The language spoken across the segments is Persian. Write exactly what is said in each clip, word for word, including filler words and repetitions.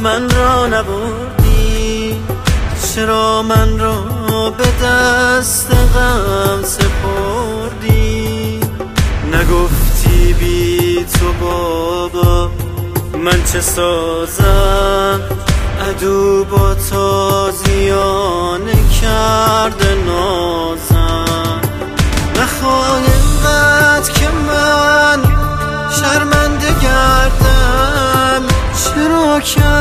من را نبردی؟ چرا من را به دست غم سپردی؟ نگفتی بی تو بابا من چه سازم؟ عدو با تازیانه کرده نازم. نخواه اینقدر که من شرمنده گردم، چرا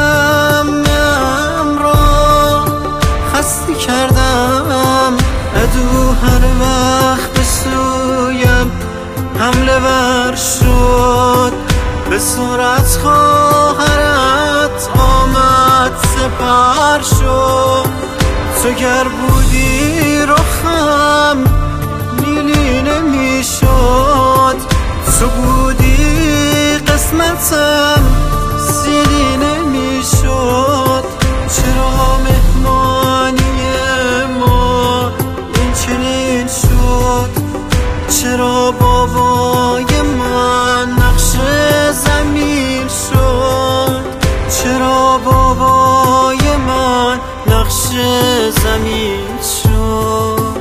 کمم را خسته کردم؟ عدو هر وقت به سویم حمله ور شد، به سرعت خواهرت آمد سپر شد. تو گر بودی رخم نیلی نمی شد، تو بودی قسمتم سیلی نمی شد. چرا مهمانی ما این چنین شد؟ چرا بابای من نقش زمین شد؟ چرا بابای من نقش زمین شد؟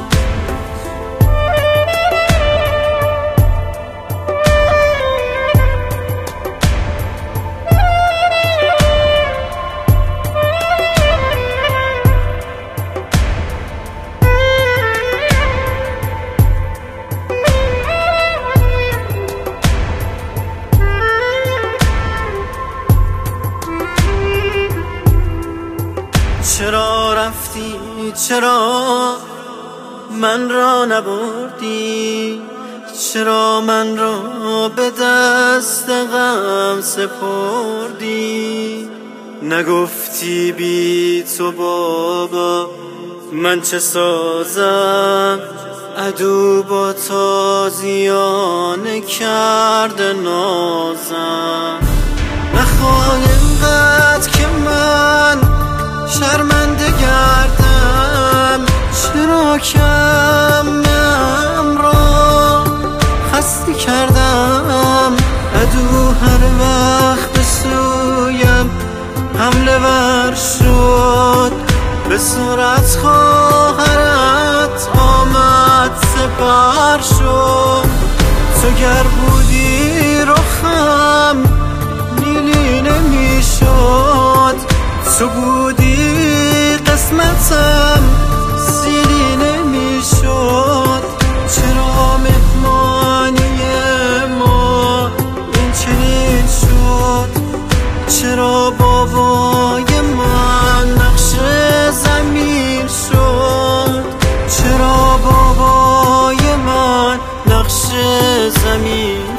چرا رفتی؟ چرا من را نبردی؟ چرا من را به دست غم سپردی؟ نگفتی بی تو بابا من چه سازم؟ عدو با تازیانه کرده نازم. نخواه اینقدر که من شرمنده گردم، چرا کمم را خسته کردم؟ عدو هر وقت به سویم حمله ور شد، به سرعت خواهرت آمد سپر شد. تو گر بودی رخم نیلی نمی شد، تو بودی قسمتم سیلی نمی شد. چرا مهمانی ما این چنین شد؟ چرا بابای من نقش زمین شد؟ چرا بابای من نقش زمین